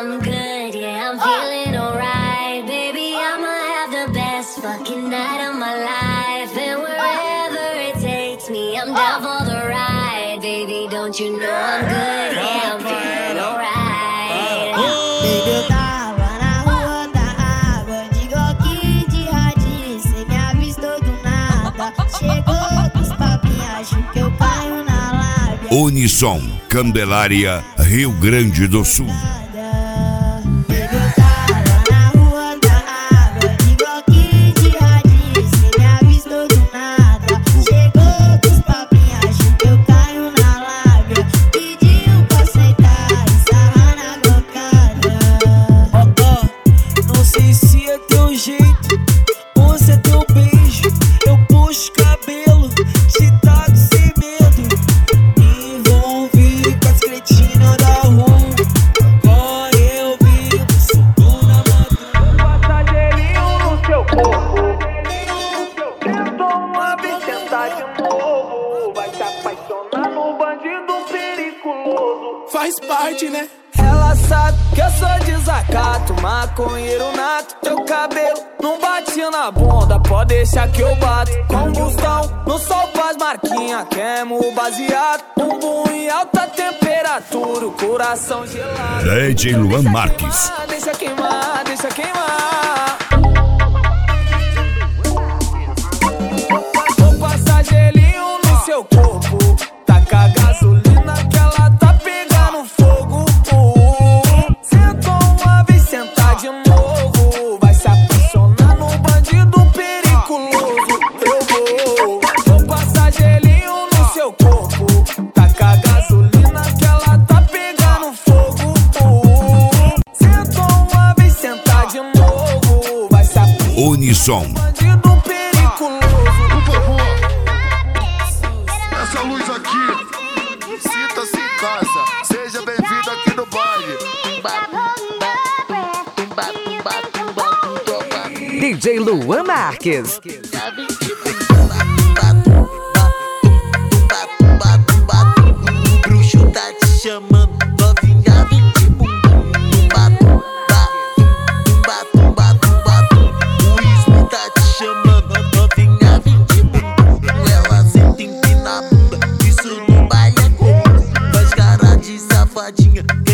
I'm good, yeah, I'm feeling alright. Baby, I'ma have the best fucking night of my life. And wherever it takes me, I'm down for the ride. Baby, don't you know I'm good, yeah, I'm feeling alright. Baby, eu tava na rua da água, de Glock de radinho, cê me avistou do nada. Chegou dos papinhos, acho que eu caio na lábia. Unison, Candelária, Rio Grande do Sul. Faz parte, né? Ela sabe que eu sou desacato, maconheiro nato. Teu cabelo não bate na bunda, pode deixar que eu bato. Combustão, no sol faz marquinha, queimo o baseado. Bumbum em alta temperatura, o coração gelado. DJ Luan Marques. Deixa queimar, deixa queimar. Vou passar gelinho no seu corpo. Taca gasolina que ela tá pegando fogo. Sentou uma vez, sentar de novo. Vai se apaixonar no bandido periculoso. Eu vou passar gelinho no seu corpo. Taca gasolina que ela tá pegando fogo. Sentou uma vez, sentar de novo. Vai se apaixonar Unison. no bandido periculoso. Por favor, essa luz aqui, sinta-se em casa. Seja bem-vindo aqui no baile. DJ Luan Marques. O bruxo tá te chamando, novinha, vem de bumbum. O Ismo tá te chamando, novinha, vem de bumbum. Ela senta empina a bunda, isso no baile é comum. Faz cara de safadinha.